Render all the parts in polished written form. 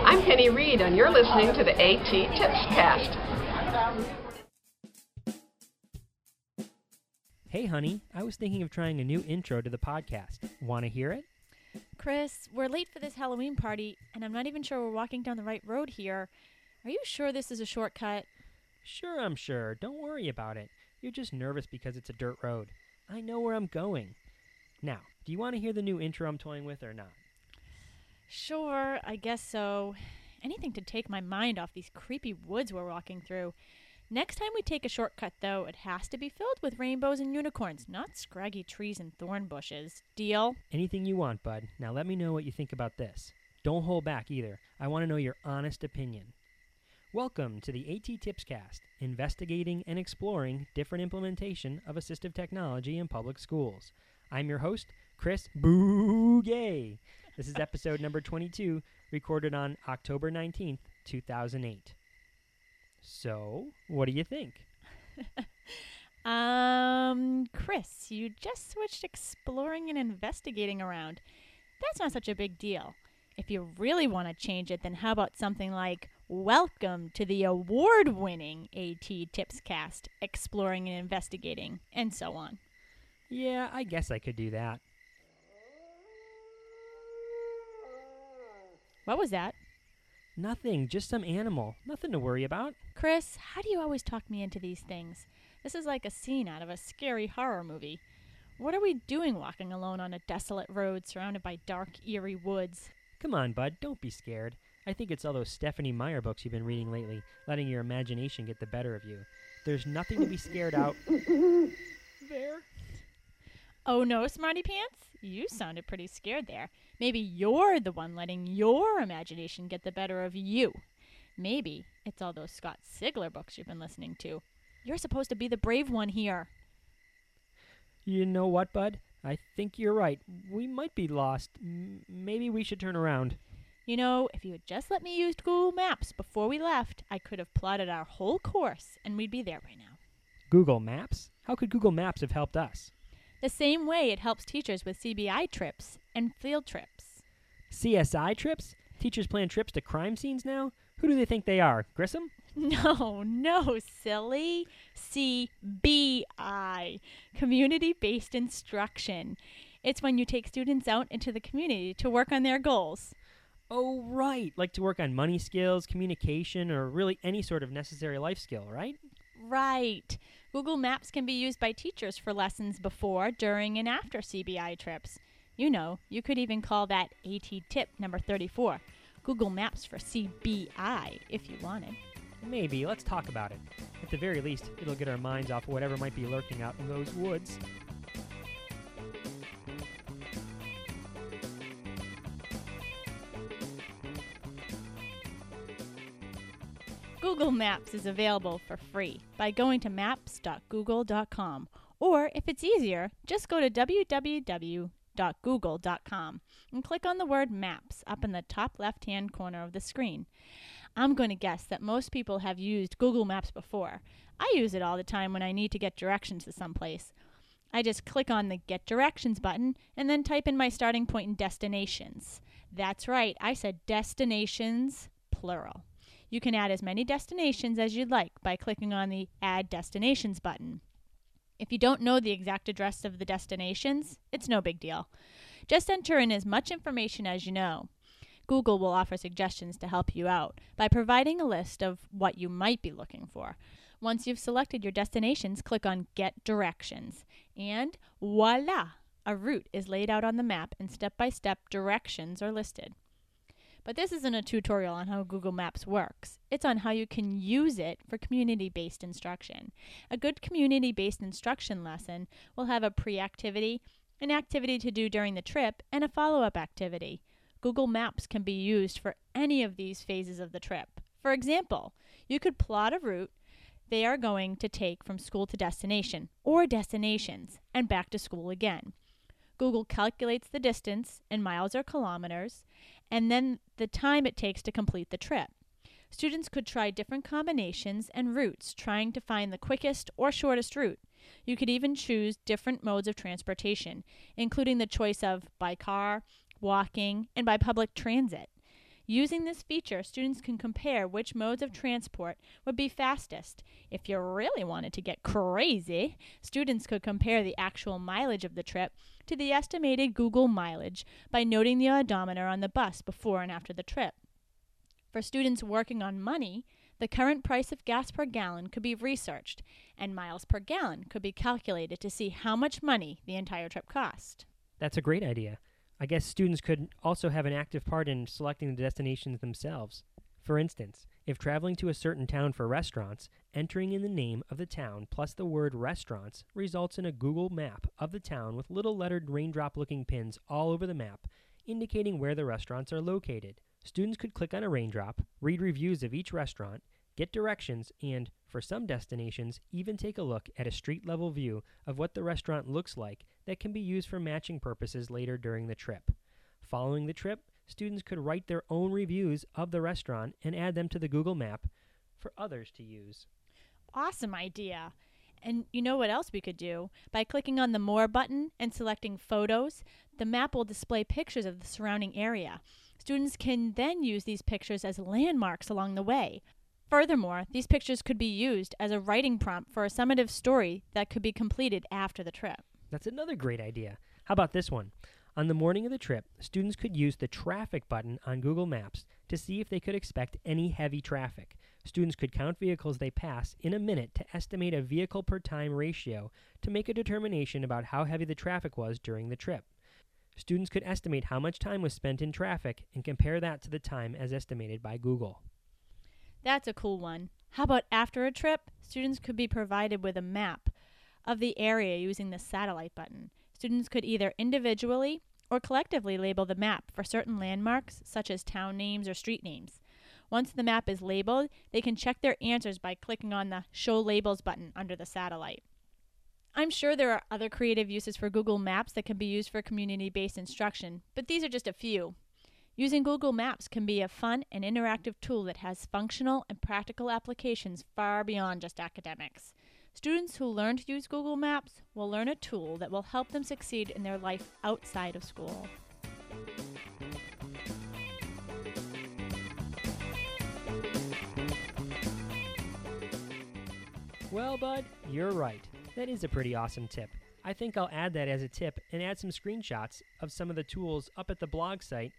I'm Penny Reed, and you're listening to the AT Tips Cast. Hey, honey, I was thinking of trying a new intro to the podcast. Want to hear it? Chris, we're late for this Halloween party, and I'm not even sure we're walking down the right road here. Are you sure this is a shortcut? Sure, I'm sure. Don't worry about it. You're just nervous because it's a dirt road. I know where I'm going. Now, do you want to hear the new intro I'm toying with or not? Sure, I guess so. Anything to take my mind off these creepy woods we're walking through. Next time we take a shortcut, though, it has to be filled with rainbows and unicorns, not scraggy trees and thorn bushes. Deal? Anything you want, bud. Now let me know what you think about this. Don't hold back either. I want to know your honest opinion. Welcome to the AT Tips Cast, investigating and exploring different implementation of assistive technology in public schools. I'm your host, Chris Bugay. This is episode number 22, recorded on October 19th, 2008. So, what do you think? Chris, you just switched exploring and investigating around. That's not such a big deal. If you really want to change it, then how about something like, welcome to the award-winning AT Tips Cast, exploring and investigating, and so on. Yeah, I guess I could do that. What was that? Nothing, just some animal. Nothing to worry about. Chris, how do you always talk me into these things? This is like a scene out of a scary horror movie. What are we doing walking alone on a desolate road surrounded by dark, eerie woods? Come on, bud, don't be scared. I think it's all those Stephanie Meyer books you've been reading lately, letting your imagination get the better of you. There's nothing to be scared out there. Oh no, Smarty Pants? You sounded pretty scared there. Maybe you're the one letting your imagination get the better of you. Maybe it's all those Scott Sigler books you've been listening to. You're supposed to be the brave one here. You know what, bud? I think you're right. We might be lost. Maybe we should turn around. You know, if you had just let me use Google Maps before we left, I could have plotted our whole course, and we'd be there right now. Google Maps? How could Google Maps have helped us? The same way it helps teachers with CBI trips and field trips. CSI trips? Teachers plan trips to crime scenes now? Who do they think they are, Grissom? No, silly. CBI, Community-Based Instruction. It's when you take students out into the community to work on their goals. Oh, right. Like to work on money skills, communication, or really any sort of necessary life skill, right? Right. Google Maps can be used by teachers for lessons before, during, and after CBI trips. You know, you could even call that AT tip number 34, Google Maps for CBI, if you wanted. Maybe. Let's talk about it. At the very least, it'll get our minds off whatever might be lurking out in those woods. Google Maps is available for free by going to maps.google.com. Or, if it's easier, just go to www.google.com and click on the word Maps up in the top left-hand corner of the screen. I'm going to guess that most people have used Google Maps before. I use it all the time when I need to get directions to someplace. I just click on the Get Directions button and then type in my starting point and destinations. That's right, I said destinations, plural. You can add as many destinations as you'd like by clicking on the Add Destinations button. If you don't know the exact address of the destinations, it's no big deal. Just enter in as much information as you know. Google will offer suggestions to help you out by providing a list of what you might be looking for. Once you've selected your destinations, click on Get Directions, and voila! A route is laid out on the map and step-by-step directions are listed. But this isn't a tutorial on how Google Maps works. It's on how you can use it for community-based instruction. A good community-based instruction lesson will have a pre-activity, an activity to do during the trip, and a follow-up activity. Google Maps can be used for any of these phases of the trip. For example, you could plot a route they are going to take from school to destination, or destinations, and back to school again. Google calculates the distance in miles or kilometers, and then the time it takes to complete the trip. Students could try different combinations and routes, trying to find the quickest or shortest route. You could even choose different modes of transportation, including the choice of by car, walking, and by public transit. Using this feature, students can compare which modes of transport would be fastest. If you really wanted to get crazy, students could compare the actual mileage of the trip to the estimated Google mileage by noting the odometer on the bus before and after the trip. For students working on money, the current price of gas per gallon could be researched, and miles per gallon could be calculated to see how much money the entire trip cost. That's a great idea. I guess students could also have an active part in selecting the destinations themselves. For instance, if traveling to a certain town for restaurants, entering in the name of the town plus the word restaurants results in a Google map of the town with little lettered raindrop-looking pins all over the map, indicating where the restaurants are located. Students could click on a raindrop, read reviews of each restaurant, get directions, and, for some destinations, even take a look at a street-level view of what the restaurant looks like that can be used for matching purposes later during the trip. Following the trip, students could write their own reviews of the restaurant and add them to the Google map for others to use. Awesome idea. And you know what else we could do? By clicking on the More button and selecting Photos, the map will display pictures of the surrounding area. Students can then use these pictures as landmarks along the way. Furthermore, these pictures could be used as a writing prompt for a summative story that could be completed after the trip. That's another great idea. How about this one? On the morning of the trip, students could use the Traffic button on Google Maps to see if they could expect any heavy traffic. Students could count vehicles they pass in a minute to estimate a vehicle per time ratio to make a determination about how heavy the traffic was during the trip. Students could estimate how much time was spent in traffic and compare that to the time as estimated by Google. That's a cool one. How about after a trip? Students could be provided with a map of the area using the Satellite button. Students could either individually or collectively label the map for certain landmarks, such as town names or street names. Once the map is labeled, they can check their answers by clicking on the Show Labels button under the Satellite. I'm sure there are other creative uses for Google Maps that can be used for community-based instruction, but these are just a few. Using Google Maps can be a fun and interactive tool that has functional and practical applications far beyond just academics. Students who learn to use Google Maps will learn a tool that will help them succeed in their life outside of school. Well, Bud, you're right. That is a pretty awesome tip. I think I'll add that as a tip and add some screenshots of some of the tools up at the blog site,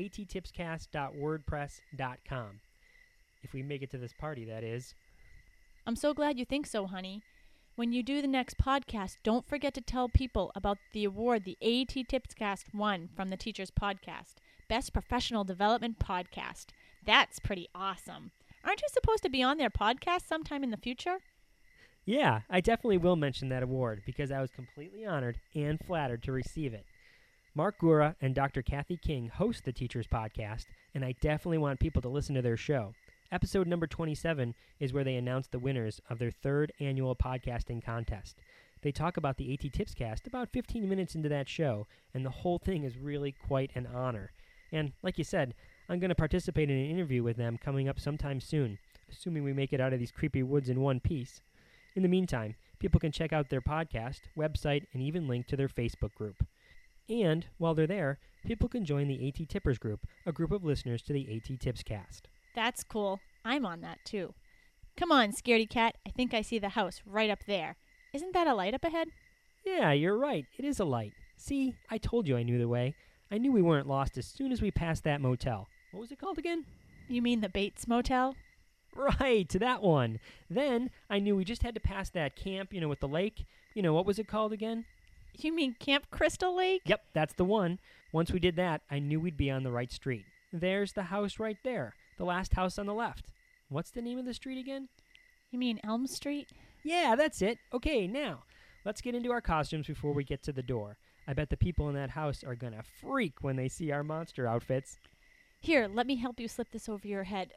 attipscast.wordpress.com. If we make it to this party, that is. I'm so glad you think so, honey. When you do the next podcast, don't forget to tell people about the award the AT Tipscast won from the Teachers Podcast, Best Professional Development Podcast. That's pretty awesome. Aren't you supposed to be on their podcast sometime in the future? Yeah, I definitely will mention that award because I was completely honored and flattered to receive it. Mark Gura and Dr. Kathy King host the Teachers Podcast, and I definitely want people to listen to their show. Episode number 27 is where they announce the winners of their third annual podcasting contest. They talk about the AT Tipscast about 15 minutes into that show, and the whole thing is really quite an honor. And like you said, I'm going to participate in an interview with them coming up sometime soon, assuming we make it out of these creepy woods in one piece. In the meantime, people can check out their podcast, website, and even link to their Facebook group. And while they're there, people can join the AT Tippers group, a group of listeners to the AT Tipscast. That's cool. I'm on that too. Come on, scaredy cat. I think I see the house right up there. Isn't that a light up ahead? Yeah, you're right. It is a light. See, I told you I knew the way. I knew we weren't lost as soon as we passed that motel. What was it called again? You mean the Bates Motel? Right, that one. Then I knew we just had to pass that camp, with the lake. What was it called again? You mean Camp Crystal Lake? Yep, that's the one. Once we did that, I knew we'd be on the right street. There's the house right there. The last house on the left. What's the name of the street again? You mean Elm Street? Yeah, that's it. Okay, now, let's get into our costumes before we get to the door. I bet the people in that house are gonna freak when they see our monster outfits. Here, let me help you slip this over your head.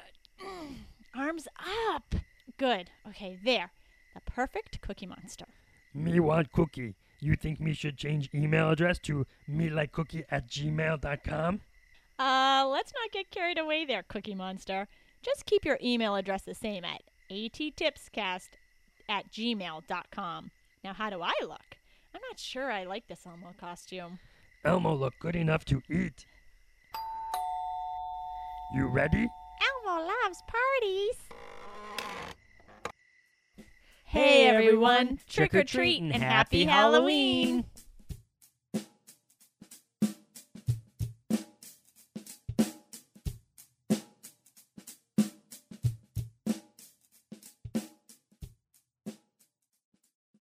Arms up. Good. Okay, there. The perfect Cookie Monster. Me want cookie. You think me should change email address to melikecookie@gmail.com? Let's not get carried away there, Cookie Monster. Just keep your email address the same at attipscast@gmail.com. Now, how do I look? I'm not sure I like this Elmo costume. Elmo look good enough to eat. You ready? Elmo loves parties. Hey everyone, trick or treat and happy Halloween!